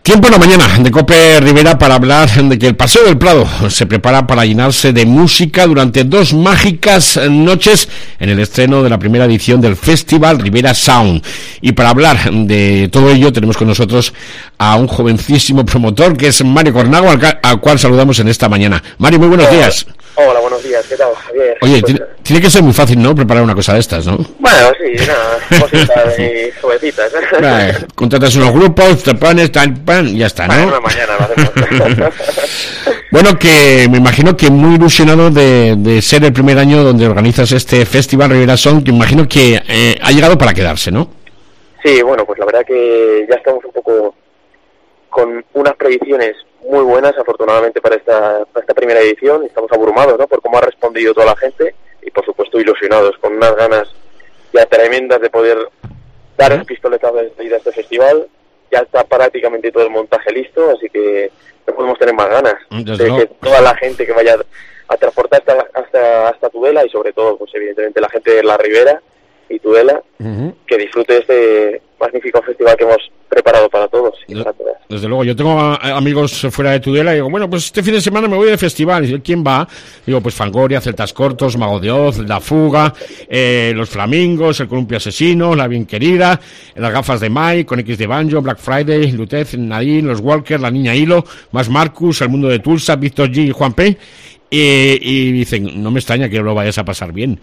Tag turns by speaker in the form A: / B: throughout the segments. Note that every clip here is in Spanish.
A: Tiempo en la mañana de COPE Rivera para hablar de que el Paseo del Prado se prepara para llenarse de música durante 2 mágicas noches en el estreno de la primera edición del Festival Rivera Sound. Y para hablar de todo ello tenemos con nosotros a un jovencísimo promotor que es Mario Cornago, al cual saludamos en esta mañana. Mario, muy buenos días.
B: Hola, buenos días, ¿qué tal, Javier?
A: Oye, tiene que ser muy fácil, ¿no?, preparar una cosa de estas, ¿no?
B: Bueno, sí, nada, cositas y jovencitas.
A: Contratas unos grupos, te pones, y ya está, ¿no?
B: Bueno, una mañana lo hacemos.
A: Bueno, que me imagino que muy ilusionado de ser el primer año donde organizas este Festival Rivera Sound, que imagino que ha llegado para quedarse, ¿no?
B: Sí, bueno, pues la verdad que ya estamos un poco con unas predicciones muy buenas, afortunadamente, para esta primera edición. Estamos abrumados, ¿no?, por cómo ha respondido toda la gente y, por supuesto, ilusionados, con unas ganas ya tremendas de poder dar el pistoletazo de salida a este festival. Ya está prácticamente todo el montaje listo, así que no podemos tener más ganas de que toda la gente que vaya a transportar hasta Tudela, y sobre todo, pues evidentemente, la gente de la Ribera y Tudela, que disfrute de este magnífico festival que hemos preparado para todos y para todas.
A: Desde luego, yo tengo amigos fuera de Tudela y digo, bueno, pues este fin de semana me voy de festival. Y ¿quién va? Digo, pues Fangoria, Celtas Cortos, Mago de Oz, La Fuga, Los Flamingos, El Columpio Asesino, La Bien Querida, Las Gafas de Mike, con X de Banjo, Black Friday, Lutez, Nadine, Los Walker, La Niña Hilo, Más Marcus, El Mundo de Tulsa, Víctor G y Juan P. Y dicen, no me extraña que lo vayas a pasar bien.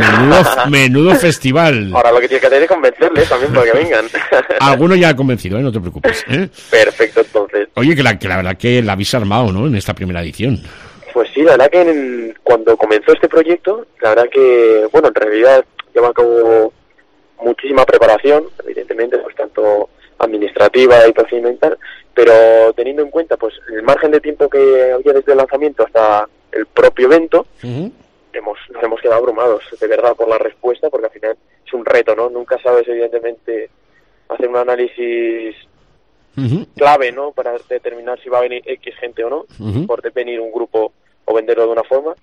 A: Menudo festival.
B: Ahora lo que tienes que hacer es convencerles también para que vengan.
A: Alguno ya ha convencido, no te preocupes.
B: Perfecto, entonces.
A: Oye, que la verdad que la habéis armado, ¿no?, en esta primera edición.
B: Pues sí, la verdad que cuando comenzó este proyecto, la verdad que, bueno, en realidad lleva a cabo muchísima preparación, evidentemente, pues tanto administrativa y procedimental, pero teniendo en cuenta pues el margen de tiempo que había desde el lanzamiento hasta el propio evento, nos hemos quedado abrumados, de verdad, por la respuesta, porque al final es un reto, ¿no? Nunca sabes, evidentemente, hacer un análisis clave, ¿no?, para determinar si va a venir X gente o no, por venir un grupo o venderlo de una forma.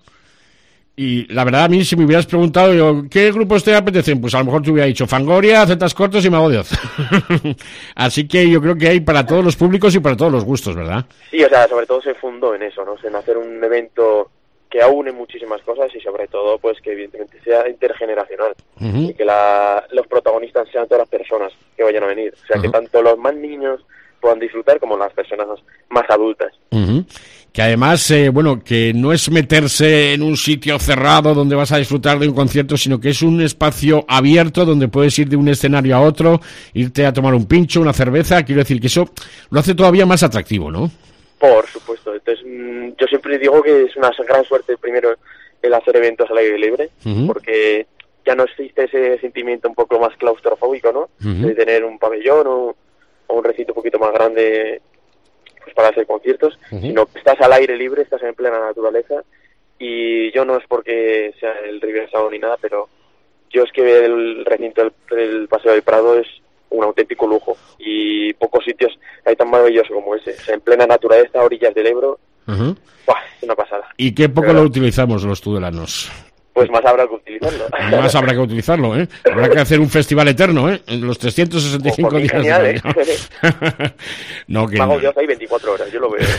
A: Y la verdad, a mí, si me hubieras preguntado, digo, ¿qué grupos te apetecen? Pues a lo mejor te hubiera dicho Fangoria, Celtas Cortos y Mago de Oz. Así que yo creo que hay para todos los públicos y para todos los gustos, ¿verdad?
B: Sí, o sea, sobre todo se fundó en eso, ¿no?, en hacer un evento que aúne muchísimas cosas y sobre todo, pues, que evidentemente sea intergeneracional y que los protagonistas sean todas las personas que vayan a venir. O sea, que tanto los más niños puedan disfrutar como las personas más adultas.
A: Que además, bueno, que no es meterse en un sitio cerrado donde vas a disfrutar de un concierto, sino que es un espacio abierto donde puedes ir de un escenario a otro, irte a tomar un pincho, una cerveza. Quiero decir que eso lo hace todavía más atractivo, ¿no?
B: Por supuesto. Entonces, yo siempre digo que es una gran suerte, primero, el hacer eventos al aire libre, porque ya no existe ese sentimiento un poco más claustrofóbico, ¿no?, de tener un pabellón o un recinto un poquito más grande, pues, para hacer conciertos, sino que estás al aire libre, estás en plena naturaleza. Y yo no es porque sea el Rivera Sound ni nada, pero yo es que el recinto del Paseo del Prado es un auténtico lujo, y pocos sitios hay tan maravilloso como ese. O sea, en plena naturaleza, a orillas del Ebro. ¡Buah! Es una pasada.
A: ¿Y qué poco lo utilizamos los tudelanos?
B: Pues más habrá que utilizarlo.
A: Más habrá que utilizarlo, ¿eh? Habrá que hacer un festival eterno, ¿eh? En los 365 días
B: genial,
A: del año. No, que
B: Mago de Oz hay 24 horas, yo lo veo.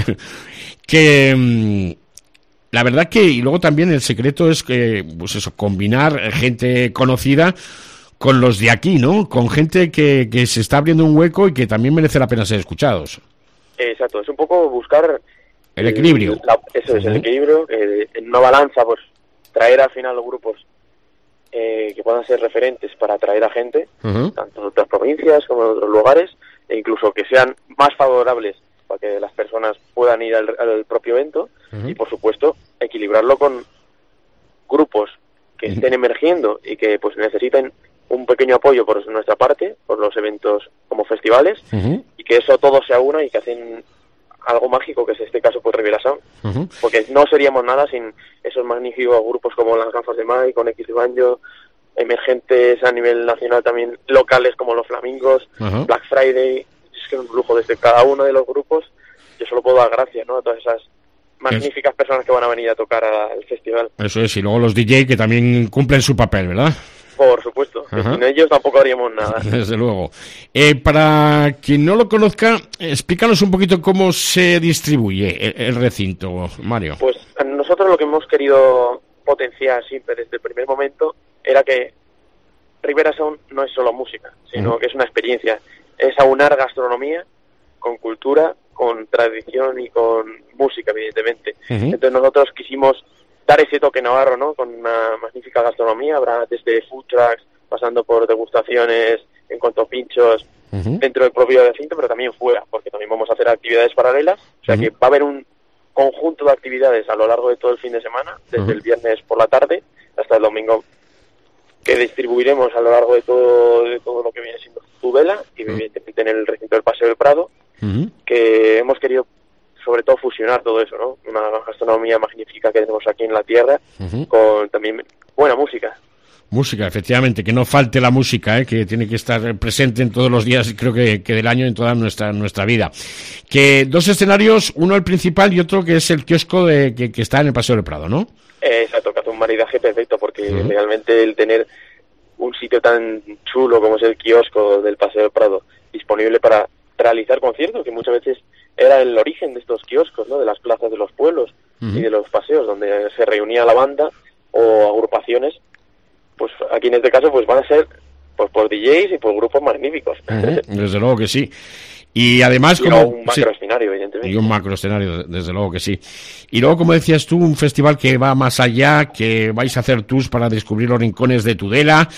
A: Que la verdad que, y luego también el secreto es que, pues eso, combinar gente conocida con los de aquí, ¿no? Con gente que se está abriendo un hueco y que también merece la pena ser escuchados.
B: Exacto, es un poco buscar
A: el equilibrio.
B: Eso es, el equilibrio. En una balanza, pues, traer al final los grupos que puedan ser referentes para atraer a gente, tanto de otras provincias como de otros lugares, e incluso que sean más favorables para que las personas puedan ir al propio evento, y por supuesto equilibrarlo con grupos que estén emergiendo y que pues necesiten un pequeño apoyo por nuestra parte, por los eventos como festivales, y que eso todo se aúna y que hacen algo mágico, que es este caso pues Rivera Sound, porque no seríamos nada sin esos magníficos grupos como Las Gafas de Mike, con X de Banjo, emergentes a nivel nacional también, locales como Los Flamingos, Black Friday. Es que es un lujo desde cada uno de los grupos. Yo solo puedo dar gracias, ¿no?, a todas esas magníficas personas que van a venir a tocar al festival.
A: Eso es, y luego los DJ que también cumplen su papel, ¿verdad?
B: Por supuesto, que sin ellos tampoco haríamos nada.
A: Desde luego. Para quien no lo conozca, explícanos un poquito cómo se distribuye el recinto, Mario.
B: Pues nosotros lo que hemos querido potenciar siempre desde el primer momento era que Ribera Sound no es solo música, sino que es una experiencia. Es aunar gastronomía con cultura, con tradición y con música, evidentemente. Entonces nosotros quisimos dar ese toque navarro, ¿no? Con una magnífica gastronomía, habrá desde food trucks, pasando por degustaciones en cuanto a pinchos dentro del propio recinto, pero también fuera, porque también vamos a hacer actividades paralelas, o sea que va a haber un conjunto de actividades a lo largo de todo el fin de semana, desde el viernes por la tarde hasta el domingo, que distribuiremos a lo largo de todo lo que viene siendo Tudela y evidentemente en el recinto del Paseo del Prado, que hemos querido sobre todo fusionar todo eso, ¿no? Una gastronomía magnífica que tenemos aquí en la tierra, con también buena música.
A: Música, efectivamente, que no falte la música, que tiene que estar presente en todos los días, creo que del año, en toda nuestra vida. Que 2 escenarios, uno el principal y otro que es el kiosco que está en el Paseo del Prado, ¿no?
B: Exacto, que hace un maridaje perfecto, porque realmente el tener un sitio tan chulo como es el kiosco del Paseo del Prado disponible para realizar conciertos, que muchas veces era el origen de estos kioscos, ¿no? De las plazas de los pueblos y de los paseos, donde se reunía la banda o agrupaciones, pues aquí en este caso pues van a ser pues por DJs y por grupos magníficos.
A: Desde luego que sí. Y además,
B: como un macroescenario, evidentemente.
A: Y un macroescenario, desde luego que sí. Y luego, como decías tú, un festival que va más allá, que vais a hacer tours para descubrir los rincones de Tudela,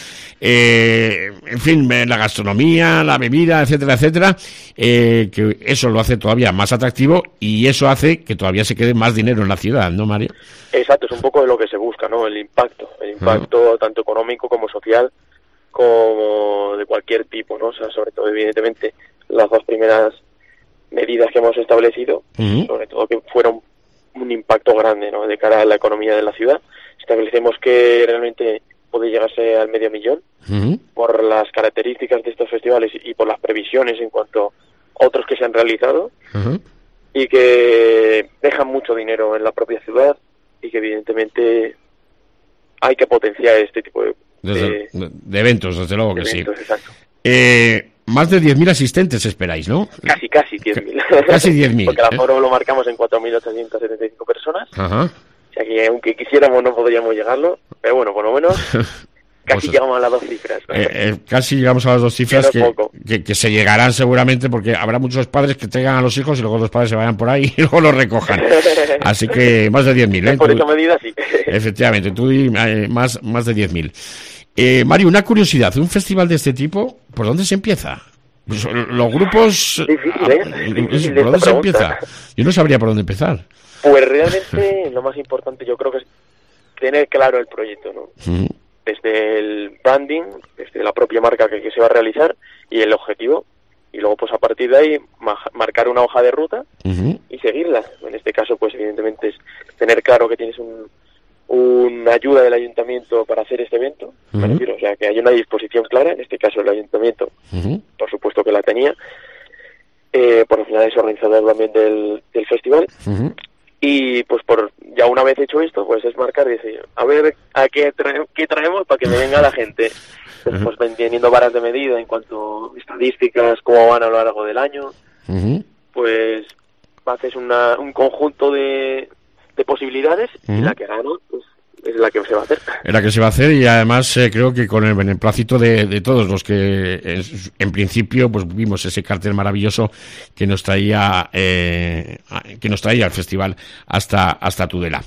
A: en fin, la gastronomía, la bebida, etcétera, etcétera, que eso lo hace todavía más atractivo y eso hace que todavía se quede más dinero en la ciudad, ¿no, Mario?
B: Exacto, es un poco de lo que se busca, ¿no? El impacto tanto económico como social, como de cualquier tipo, ¿no? O sea, sobre todo, evidentemente, las 2 primeras medidas que hemos establecido, sobre todo que fueron un impacto grande, ¿no? De cara a la economía de la ciudad. Establecemos que realmente puede llegarse al $500,000 por las características de estos festivales y por las previsiones en cuanto a otros que se han realizado y que dejan mucho dinero en la propia ciudad y que evidentemente hay que potenciar este tipo de
A: eventos, desde luego que
B: eventos,
A: sí.
B: Exacto.
A: Más de 10.000 asistentes esperáis, ¿no?
B: Casi 10.000.
A: Casi 10.000.
B: Porque el aforo lo marcamos en 4.875 personas. O sea que aunque quisiéramos no podríamos llegarlo, pero bueno, por lo menos casi llegamos a las 2 cifras.
A: Casi llegamos a las 2 cifras que se llegarán seguramente, porque habrá muchos padres que traigan a los hijos y luego los padres se vayan por ahí y luego los recojan. Así que más de 10.000.
B: Por esa medida sí.
A: Efectivamente, tú di más de 10.000. Mario, una curiosidad, un festival de este tipo, ¿por dónde se empieza? Pues, los grupos...
B: Difícil,
A: ¿por dónde se empieza? Yo no sabría por dónde empezar.
B: Pues realmente lo más importante yo creo que es tener claro el proyecto, ¿no? Desde el branding, desde la propia marca que se va a realizar y el objetivo, y luego pues a partir de ahí marcar una hoja de ruta y seguirla. En este caso pues evidentemente es tener claro que tienes una ayuda del ayuntamiento para hacer este evento, me refiero, o sea que hay una disposición clara, en este caso el ayuntamiento por supuesto que la tenía, por al final es organizador también del festival, y pues ya una vez hecho esto pues es marcar y decir a ver a qué traemos para que me venga la gente, pues vendiendo varas de medida en cuanto a estadísticas, cómo van a lo largo del año, pues haces un conjunto de posibilidades y la que gano pues es la que se va a hacer.
A: Es la que se va a hacer y además creo que con el beneplácito de todos los que en principio pues vimos ese cartel maravilloso que nos traía al festival hasta Tudela.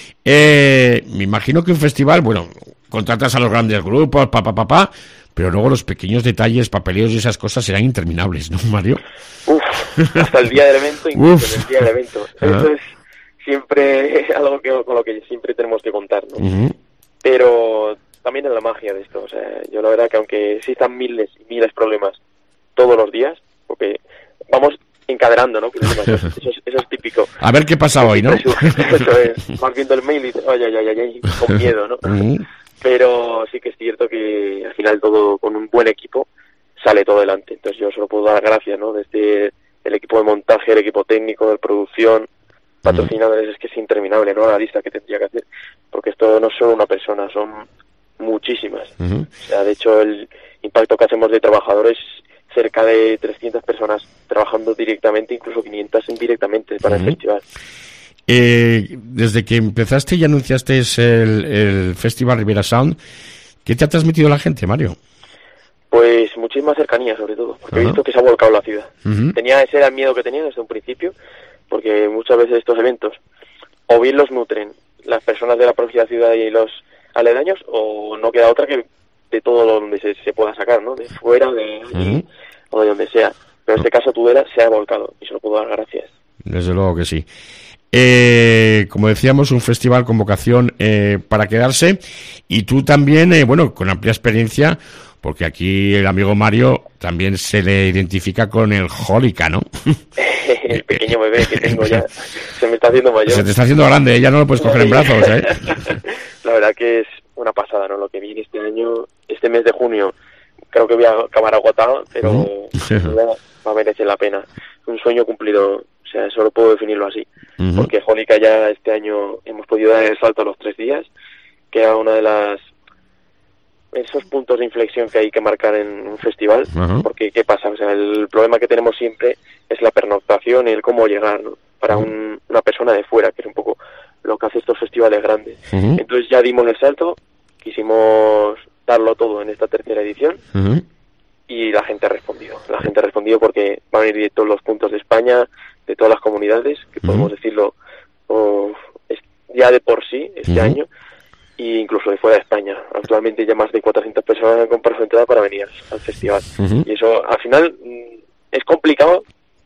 A: Me imagino que un festival, bueno, contratas a los grandes grupos, pero luego los pequeños detalles, papeleos y esas cosas serán interminables, ¿no, Mario?
B: Hasta el día del evento, incluso en el día del evento. Eso es siempre algo con lo que siempre tenemos que contar, ¿no? Pero también es la magia de esto, o sea, yo la verdad que aunque existan miles y miles de problemas todos los días, porque vamos encadenando, ¿no? Eso es típico.
A: A ver qué pasa hoy, ¿no?
B: Eso es, vas viendo el mail y dices, ay, con miedo, ¿no? Pero sí que es cierto que al final todo con un buen equipo sale todo adelante, entonces yo solo puedo dar gracias, ¿no? Desde el equipo de montaje, el equipo técnico, de producción, patrocinadores, es que es interminable, ¿no? La lista que tendría que hacer, porque esto no es solo una persona, son muchísimas. O sea, de hecho, el impacto que hacemos de trabajadores, cerca de 300 personas trabajando directamente, incluso 500 indirectamente para el festival.
A: Desde que empezaste y anunciaste el Festival Riviera Sound, ¿qué te ha transmitido la gente, Mario?
B: Pues muchísima cercanía, sobre todo, porque he visto que se ha volcado la ciudad. Ese era el miedo que tenía desde un principio, porque muchas veces estos eventos o bien los nutren las personas de la propia ciudad y los aledaños, o no queda otra que de todo donde se pueda sacar, ¿no? De fuera, de allí, o de donde sea. Pero en este caso Tudela se ha volcado y se lo puedo dar gracias.
A: Desde luego que sí. Como decíamos, un festival con vocación para quedarse, y tú también, con amplia experiencia, porque aquí el amigo Mario también se le identifica con el Jólica, ¿no?
B: El pequeño bebé que tengo ya se me está haciendo mayor.
A: Se te está haciendo grande, ya no lo puedes coger en brazos, ¿eh?
B: La verdad que es una pasada, ¿no? Lo que viene este año, este mes de junio, creo que voy a acabar agotado, pero va a merecer la pena. Un sueño cumplido, o sea, solo puedo definirlo así. Porque Jólica ya este año hemos podido dar el salto a los 3 días, que era una de esos puntos de inflexión que hay que marcar en un festival. Porque ¿qué pasa? O sea, el problema que tenemos siempre es la pernoctación y el cómo llegar, ¿no? Para una persona de fuera, que es un poco lo que hace estos festivales grandes. Entonces ya dimos el salto, quisimos darlo todo en esta 3ª edición, y la gente ha respondido. La gente ha respondido porque van a ir de todos los puntos de España, de todas las comunidades, que podemos decirlo ya de por sí este año, e incluso de fuera de España. Actualmente ya más de 400 personas han comprado su entrada para venir al festival. Y eso, al final, es complicado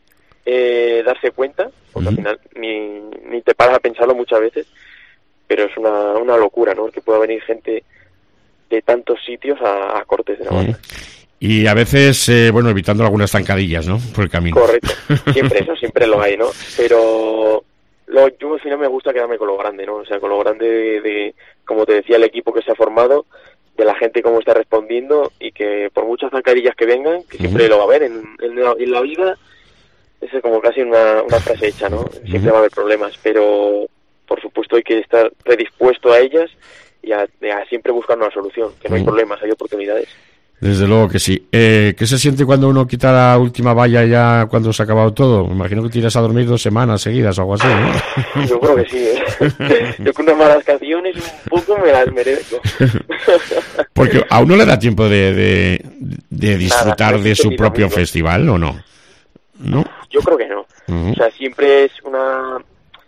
B: darse cuenta, porque al final ni te paras a pensarlo muchas veces, pero es una locura, ¿no? Que pueda venir gente de tantos sitios a Cortes de Navarra.
A: Y a veces, evitando algunas zancadillas, ¿no? Por el camino.
B: Correcto. Siempre lo hay, ¿no? Pero yo al final me gusta quedarme con lo grande, ¿no? O sea, con lo grande de como te decía, el equipo que se ha formado, de la gente cómo está respondiendo, y que por muchas zancadillas que vengan, que siempre lo va a haber en la vida, es como casi una frase hecha, ¿no? Siempre va a haber problemas, pero por supuesto hay que estar predispuesto a ellas y a siempre buscar una solución, que no hay problemas, hay oportunidades.
A: Desde luego que sí. ¿Qué se siente cuando uno quita la última valla ya cuando se ha acabado todo? Me imagino que tiras a dormir 2 semanas seguidas o algo así, ¿no?
B: Yo creo que sí, ¿eh? Yo con unas malas canciones un poco me las merezco.
A: Porque a uno le da tiempo de disfrutar de su propio festival, ¿o no? ¿No?
B: Yo creo que no. O sea, siempre es una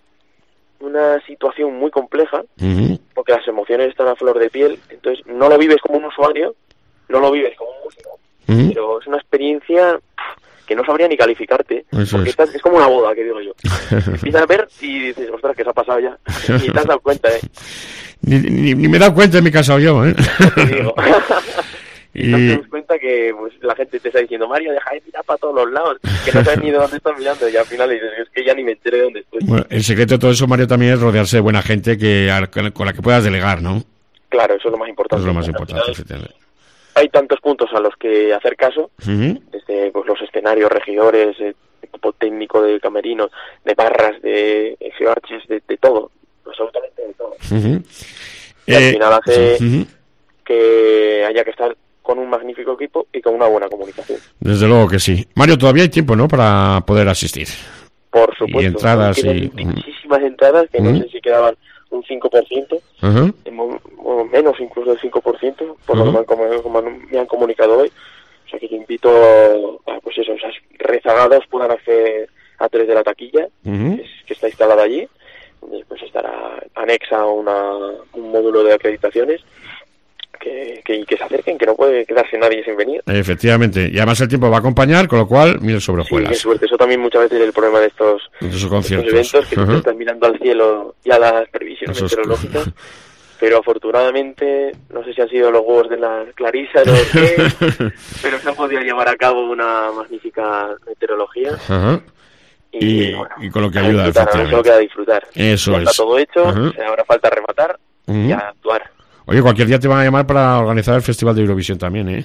B: situación muy compleja, porque las emociones están a flor de piel, entonces no lo vives como un usuario, no lo vives como un músico, pero es una experiencia que no sabría ni calificarte, porque es como una boda, que digo yo. Empiezas a ver y dices, ostras, que se ha pasado ya, y te has dado cuenta, ¿eh?
A: Ni me he dado cuenta de mi casado yo, ¿eh?
B: Te digo. Y no te das cuenta que pues, la gente te está diciendo, Mario, deja de mirar para todos los lados, que no sabes ni de dónde estás mirando, y al final dices, es que ya ni me entero de dónde estoy.
A: Bueno, el secreto de todo eso, Mario, también es rodearse de buena gente con la que puedas delegar, ¿no?
B: Claro, eso es lo más importante.
A: Eso es lo más importante, efectivamente.
B: Hay tantos puntos a los que hacer caso, desde pues, los escenarios, regidores, equipo técnico de camerinos, de barras, de geoarches, de todo, absolutamente de todo. Y al final hace que haya que estar con un magnífico equipo y con una buena comunicación.
A: Desde luego que sí. Mario, todavía hay tiempo, ¿no?, para poder asistir.
B: Por supuesto.
A: Y entradas
B: muchísimas entradas, que no sé si quedaban un 5%, o menos incluso del 5%, por lo que me han comunicado hoy. O sea que te invito a, pues eso, esas rezagadas puedan acceder a través de la taquilla, que está instalada allí, donde pues estará anexa un módulo de acreditaciones, que se acerquen, que no puede quedarse nadie sin venir.
A: Efectivamente, y además el tiempo va a acompañar, con lo cual, mil sobre hojuelas.
B: Sí, qué suerte. Eso también muchas veces es el problema de estos
A: conciertos,
B: eventos, que te están mirando al cielo y a las previsiones meteorológicas. Pero afortunadamente, no sé si han sido los huevos de la Clarisa o qué, pero se ha podido llevar a cabo una magnífica meteorología. Y
A: con lo que ayuda,
B: efectivamente. Solo queda disfrutar.
A: Eso
B: ya
A: es.
B: Está todo hecho, ahora falta rematar y a actuar.
A: Oye, cualquier día te van a llamar para organizar el Festival de Eurovisión también, ¿eh?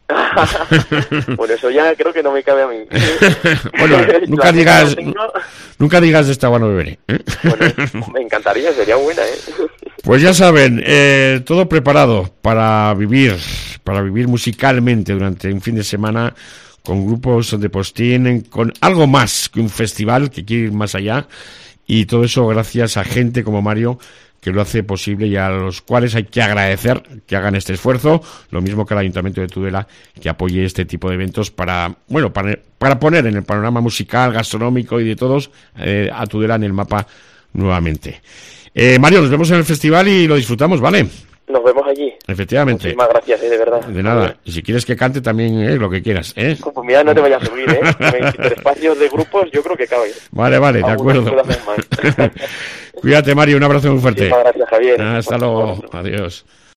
B: Bueno, eso ya creo que no me cabe a mí.
A: Bueno, nunca digas de esta agua no beberé, ¿eh?
B: Bueno, me encantaría, sería buena, ¿eh?
A: Pues ya saben, todo preparado para vivir musicalmente durante un fin de semana con grupos de postín, con algo más que un festival que quiere ir más allá, y todo eso gracias a gente como Mario, que lo hace posible y a los cuales hay que agradecer que hagan este esfuerzo, lo mismo que al Ayuntamiento de Tudela, que apoye este tipo de eventos para poner en el panorama musical, gastronómico y de todos a Tudela en el mapa nuevamente. Mario, nos vemos en el festival y lo disfrutamos, ¿vale?
B: Nos vemos allí.
A: Efectivamente.
B: Muchísimas gracias, de verdad.
A: De nada. Y si quieres que cante también, lo que quieras, ¿eh?
B: Pues mira, no te vayas a subir, ¿eh? Espacios de grupos, yo creo que cabe.
A: Vale, de acuerdo. Cuídate, Mario, un abrazo muy fuerte.
B: Muchísimas gracias, Javier.
A: Hasta luego. Adiós.